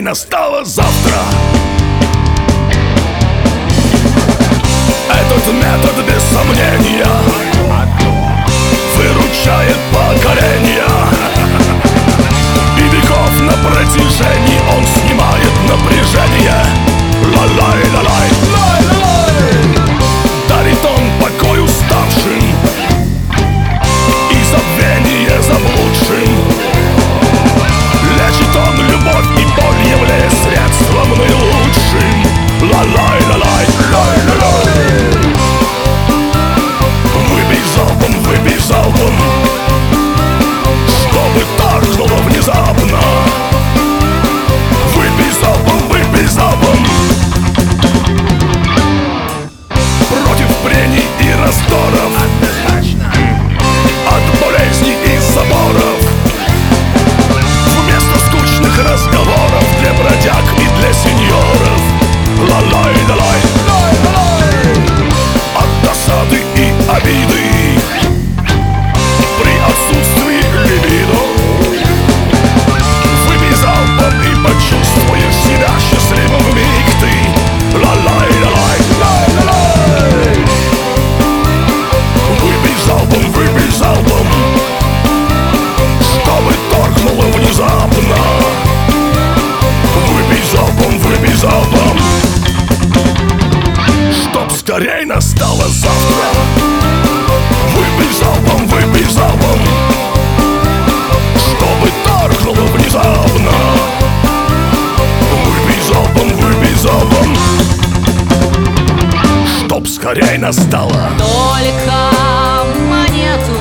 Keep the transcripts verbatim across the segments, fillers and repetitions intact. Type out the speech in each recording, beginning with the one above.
скорей настало завтра. Этот метод, без сомнения, выручает поколения, и веков на протяжении он снимает напряжение. Ла-лай-ла-лай, лай-ла-лай. Дарит он покой уставшим и забвение заблудшим. Лечит он любовь и боль, являясь средством наилучшим. Ла-лай-ла-лай, лай-ла-лай. Выпей залпом, выпей залпом, чтобы таркнуло внезапно. Выпей залпом, выпей залпом, против прений и раздоров, от болезней и заборов. Вместо скучных разговоров для бродяг и для сеньоров. Ла-лай-ла-лай, лай-ла-лай. От досады и обиды при отсутствии либидо. Выпей залпом и почувствуешь себя счастливым в миг ты. Ла-лай-ла-лай, лай-ла-лай. Выпей залпом, выпей залпом, чтобы торкнуло внезапно. Выпей залпом, выпей залпом, чтоб скорей настало завтра. Выпей залпом, выпей залпом, чтобы торкнуло внезапно. Выпей залпом, выпей залпом, чтоб скорей настало. Только монету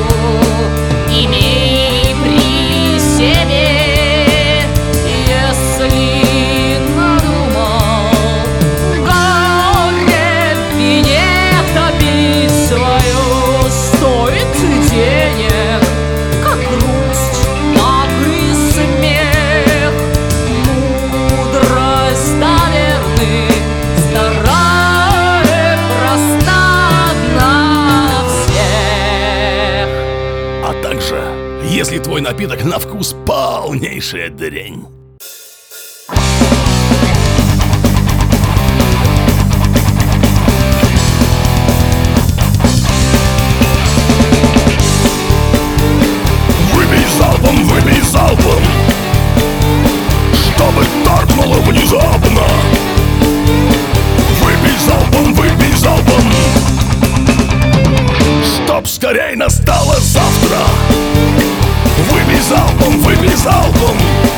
имей при себе, если надумал горе в вине топить свою. Стоит денег, как грусть, так и смех. Мудрость таверны старая, проста на всех. А также, если твой напиток на вкус полнейшая дрянь. Выпей залпом, выпей залпом, чтобы торкнуло внезапно. Выпей залпом, выпей залпом, чтоб скорей настало завтра. Выпей залпом, выпей залпом,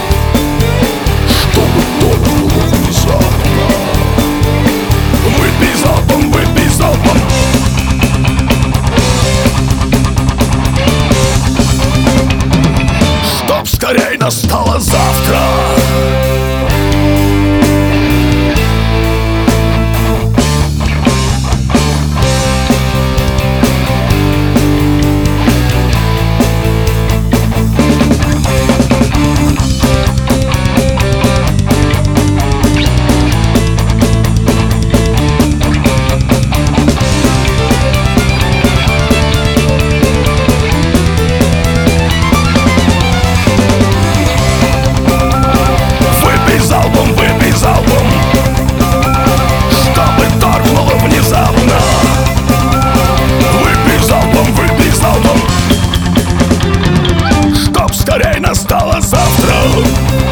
чтобы торкнуло внезапно. Выпей залпом, выпей залпом, чтоб скорей настало завтра. Скорей настало завтра.